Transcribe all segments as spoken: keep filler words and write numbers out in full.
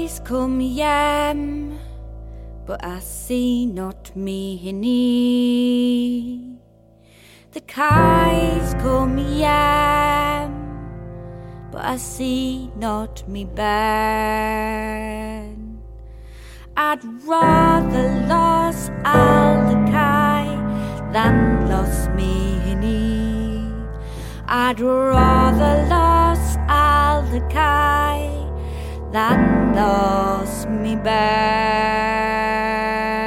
guys come yam, but I see not me hinny. The guys come yam, but I see not me ban. I'd rather lost all the kai than lost me hinny. I'd rather lost all the kai than lost me ban.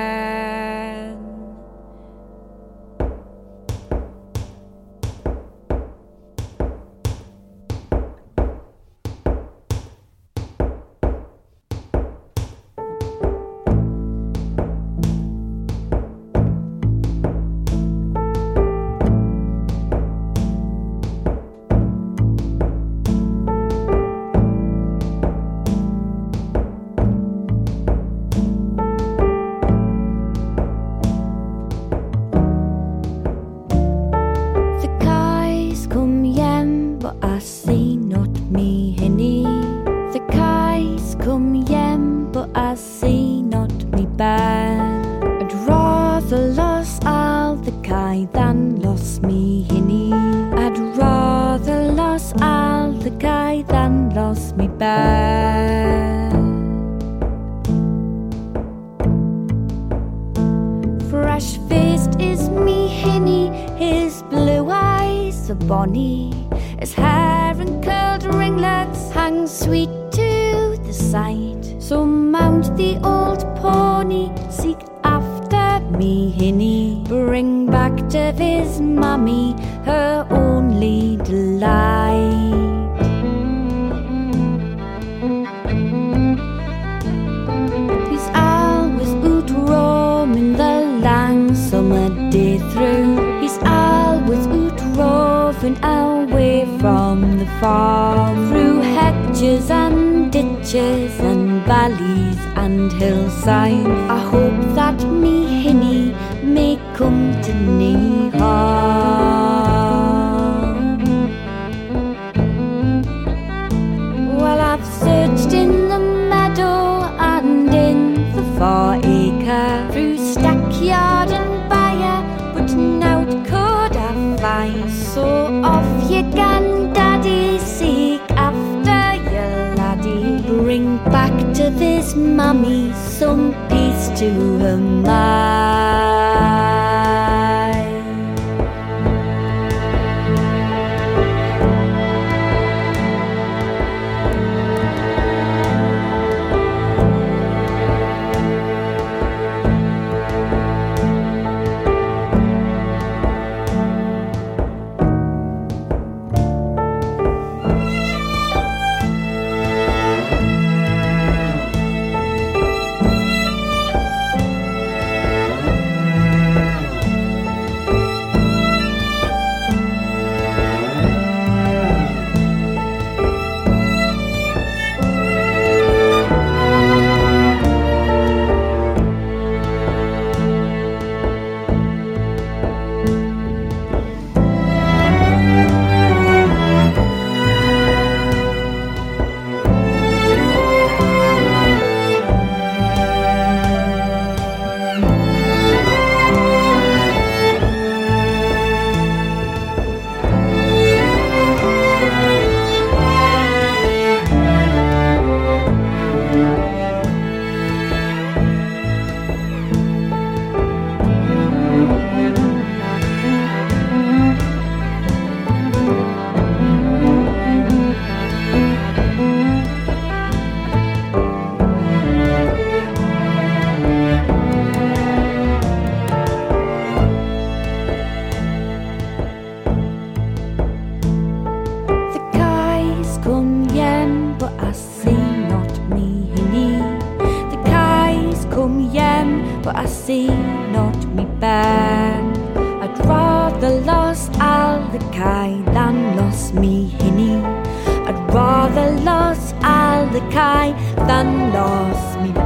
I see not me hinny. The guys come yem, but I see not me ban. I'd rather lost all the guy than lost me hinny. I'd rather lost all the guy than lost me ban. Fresh faced is me hinny, his blue eyes are bonny. His hair and curled ringlets hang sweet to the sight. So mount the old pony, seek after me hinny. Bring back to his mummy her only delight. He's always out roaming the long summer day through. He's always out roving away from the farm, through hedges and ditches and valleys and hillsides. I hope that me hinny may come to nae harm. Well, I've searched in the meadow and in the far acre, through stackyard and byre, but nowt could I find. So off you gan, Daddy, seek after your laddie. Bring back to this mummy some peace to her mind. But I see not me ban. I'd rather lost all the kai than lost me hinny. I'd rather lost all the kai than lost me